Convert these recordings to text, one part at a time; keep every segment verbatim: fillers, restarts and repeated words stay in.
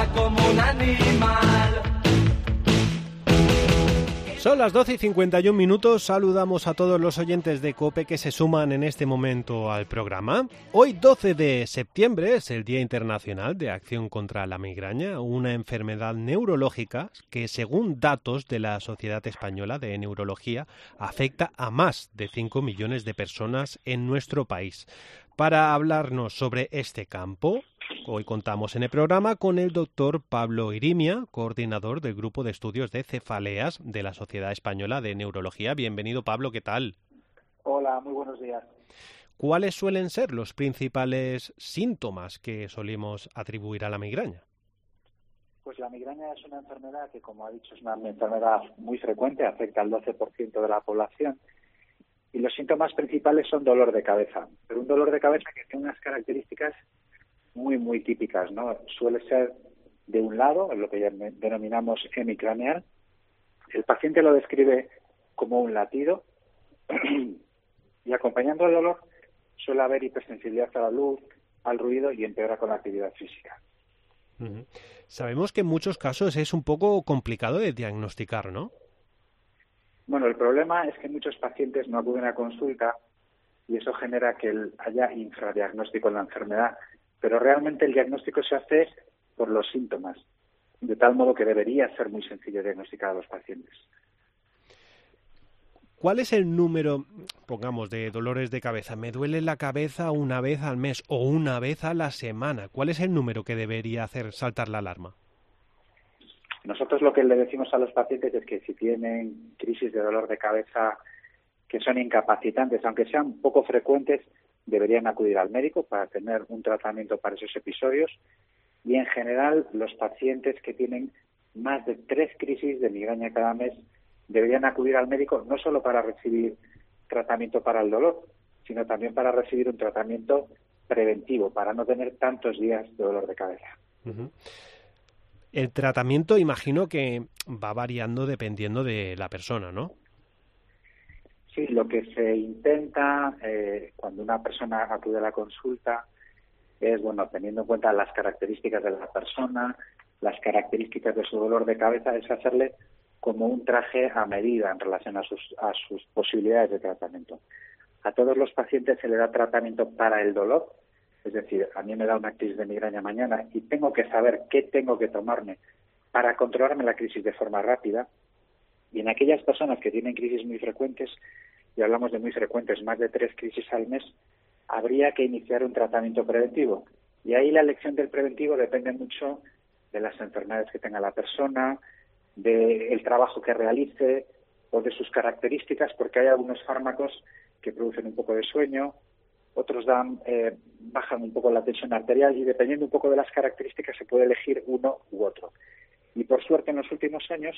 como un animal. Son las doce y cincuenta y un minutos, saludamos a todos los oyentes de COPE que se suman en este momento al programa. Hoy, doce de septiembre, es el Día Internacional de Acción contra la Migraña, una enfermedad neurológica que, según datos de la Sociedad Española de Neurología, afecta a más de cinco millones de personas en nuestro país. Para hablarnos sobre este campo, hoy contamos en el programa con el doctor Pablo Irimia, coordinador del Grupo de Estudios de Cefaleas de la Sociedad Española de Neurología. Bienvenido, Pablo, ¿qué tal? Hola, muy buenos días. ¿Cuáles suelen ser los principales síntomas que solemos atribuir a la migraña? Pues la migraña es una enfermedad que, como ha dicho, es una enfermedad muy frecuente, afecta al doce por ciento de la población. Y los síntomas principales son dolor de cabeza, pero un dolor de cabeza que tiene unas características muy, muy típicas, ¿no? Suele ser de un lado, lo que ya denominamos hemicraneal. El paciente lo describe como un latido y acompañando el dolor suele haber hipersensibilidad a la luz, al ruido y empeora con la actividad física. Uh-huh. Sabemos que en muchos casos es un poco complicado de diagnosticar, ¿no? Bueno, el problema es que muchos pacientes no acuden a consulta y eso genera que haya infradiagnóstico en la enfermedad, pero realmente el diagnóstico se hace por los síntomas, de tal modo que debería ser muy sencillo diagnosticar a los pacientes. ¿Cuál es el número, pongamos, de dolores de cabeza? Me duele la cabeza una vez al mes o una vez a la semana. ¿Cuál es el número que debería hacer saltar la alarma? Nosotros lo que le decimos a los pacientes es que si tienen crisis de dolor de cabeza que son incapacitantes, aunque sean poco frecuentes, deberían acudir al médico para tener un tratamiento para esos episodios. Y en general, los pacientes que tienen más de tres crisis de migraña cada mes deberían acudir al médico no solo para recibir tratamiento para el dolor, sino también para recibir un tratamiento preventivo, para no tener tantos días de dolor de cabeza. Uh-huh. El tratamiento, imagino que va variando dependiendo de la persona, ¿no? Sí, lo que se intenta eh, cuando una persona acude a la consulta es, bueno, teniendo en cuenta las características de la persona, las características de su dolor de cabeza, es hacerle como un traje a medida en relación a sus, a sus posibilidades de tratamiento. A todos los pacientes se le da tratamiento para el dolor, es decir, a mí me da una crisis de migraña mañana y tengo que saber qué tengo que tomarme para controlarme la crisis de forma rápida. Y en aquellas personas que tienen crisis muy frecuentes, y hablamos de muy frecuentes, más de tres crisis al mes, habría que iniciar un tratamiento preventivo. Y ahí la elección del preventivo depende mucho de las enfermedades que tenga la persona, del trabajo que realice o de sus características, porque hay algunos fármacos que producen un poco de sueño, otros dan eh, bajan un poco la tensión arterial y dependiendo un poco de las características se puede elegir uno u otro. Y por suerte en los últimos años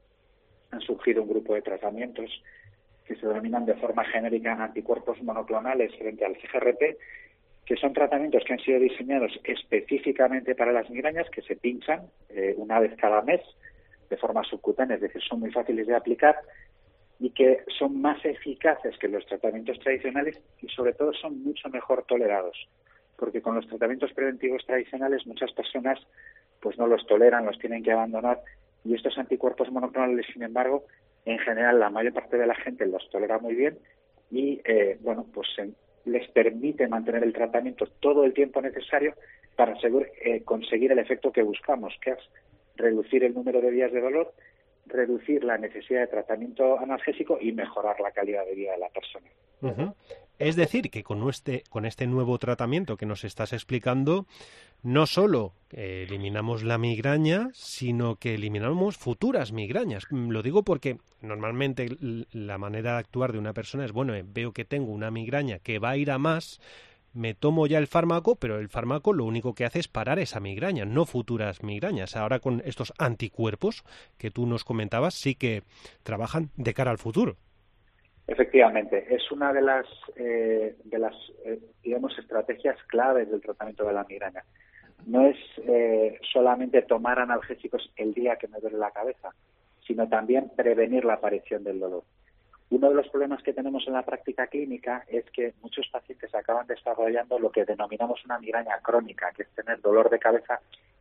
han surgido un grupo de tratamientos que se denominan de forma genérica anticuerpos monoclonales frente al C G R P, que son tratamientos que han sido diseñados específicamente para las migrañas, que se pinchan eh, una vez cada mes de forma subcutánea, es decir, son muy fáciles de aplicar y que son más eficaces que los tratamientos tradicionales y sobre todo son mucho mejor tolerados, porque con los tratamientos preventivos tradicionales muchas personas pues no los toleran, los tienen que abandonar y estos anticuerpos monoclonales, sin embargo, en general la mayor parte de la gente los tolera muy bien y eh, bueno, pues eh, les permite mantener el tratamiento todo el tiempo necesario para asegurar, eh, conseguir el efecto que buscamos, que es reducir el número de días de dolor, reducir la necesidad de tratamiento analgésico y mejorar la calidad de vida de la persona. Uh-huh. Es decir, que con este, con este nuevo tratamiento que nos estás explicando, no solo eh, eliminamos la migraña, sino que eliminamos futuras migrañas. Lo digo porque normalmente la manera de actuar de una persona es, bueno, eh, veo que tengo una migraña que va a ir a más, me tomo ya el fármaco, pero el fármaco lo único que hace es parar esa migraña, no futuras migrañas. Ahora con estos anticuerpos que tú nos comentabas, sí que trabajan de cara al futuro. Efectivamente, es una de las, eh, de las eh, digamos, estrategias claves del tratamiento de la migraña. No es eh, solamente tomar analgésicos el día que me duele la cabeza, sino también prevenir la aparición del dolor. Uno de los problemas que tenemos en la práctica clínica es que muchos pacientes acaban desarrollando lo que denominamos una migraña crónica, que es tener dolor de cabeza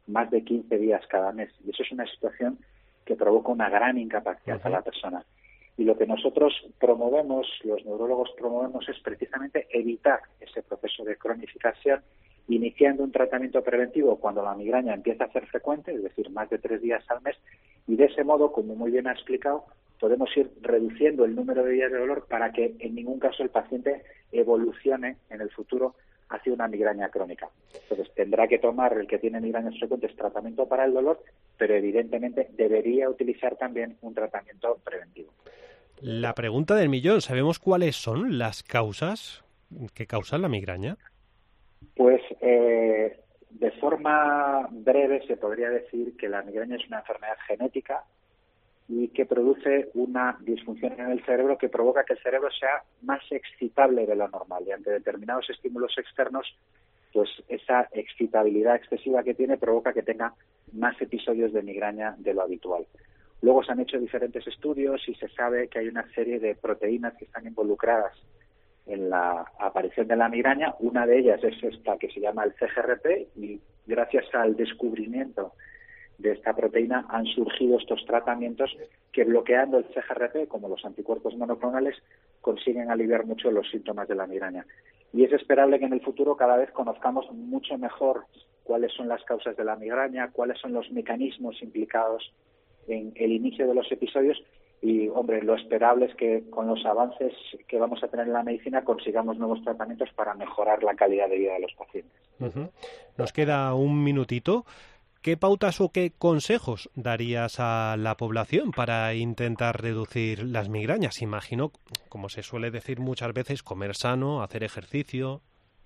más de quince días cada mes. Y eso es una situación que provoca una gran incapacidad uh-huh. a la persona. Y lo que nosotros promovemos, los neurólogos promovemos, es precisamente evitar ese proceso de cronificación, iniciando un tratamiento preventivo cuando la migraña empieza a ser frecuente, es decir, más de tres días al mes, y de ese modo, como muy bien ha explicado, podemos ir reduciendo el número de días de dolor para que en ningún caso el paciente evolucione en el futuro hacia una migraña crónica. Entonces, tendrá que tomar, el que tiene migrañas frecuentes, tratamiento para el dolor, pero evidentemente debería utilizar también un tratamiento preventivo. La pregunta del millón, ¿sabemos cuáles son las causas que causan la migraña? Pues eh, de forma breve se podría decir que la migraña es una enfermedad genética y que produce una disfunción en el cerebro que provoca que el cerebro sea más excitable de lo normal, y ante determinados estímulos externos, pues esa excitabilidad excesiva que tiene provoca que tenga más episodios de migraña de lo habitual. Luego se han hecho diferentes estudios y se sabe que hay una serie de proteínas que están involucradas en la aparición de la migraña. Una de ellas es esta que se llama el C G R P, y gracias al descubrimiento de esta proteína han surgido estos tratamientos que, bloqueando el C G R P, como los anticuerpos monoclonales, consiguen aliviar mucho los síntomas de la migraña. Y es esperable que en el futuro cada vez conozcamos mucho mejor cuáles son las causas de la migraña, cuáles son los mecanismos implicados en el inicio de los episodios. Y, hombre, lo esperable es que con los avances que vamos a tener en la medicina consigamos nuevos tratamientos para mejorar la calidad de vida de los pacientes. Uh-huh. Nos queda un minutito. ¿Qué pautas o qué consejos darías a la población para intentar reducir las migrañas? Imagino, como se suele decir muchas veces, comer sano, hacer ejercicio.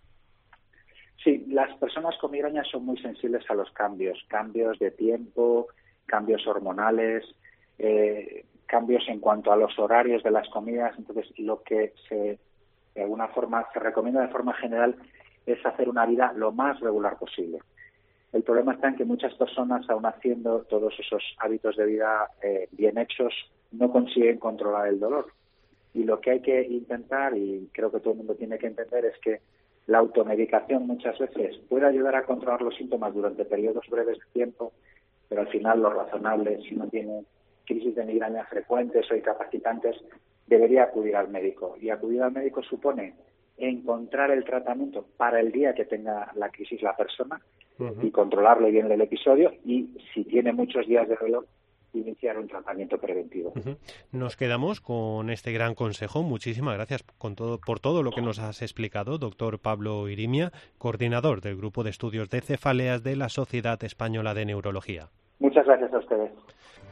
Sí, las personas con migrañas son muy sensibles a los cambios, cambios de tiempo, cambios hormonales, eh, cambios en cuanto a los horarios de las comidas. Entonces, lo que se, de alguna forma se recomienda de forma general es hacer una vida lo más regular posible. El problema está en que muchas personas, aun haciendo todos esos hábitos de vida eh, bien hechos, no consiguen controlar el dolor. Y lo que hay que intentar, y creo que todo el mundo tiene que entender, es que la automedicación muchas veces puede ayudar a controlar los síntomas durante periodos breves de tiempo, pero al final lo razonable, si no tiene crisis de migraña frecuentes o incapacitantes, debería acudir al médico. Y acudir al médico supone encontrar el tratamiento para el día que tenga la crisis la persona, uh-huh. y controlarlo bien el episodio, y si tiene muchos días de dolor, iniciar un tratamiento preventivo. Uh-huh. Nos quedamos con este gran consejo. Muchísimas gracias con todo, por todo lo que nos has explicado, doctor Pablo Irimia, coordinador del Grupo de Estudios de Cefaleas de la Sociedad Española de Neurología. Muchas gracias a ustedes.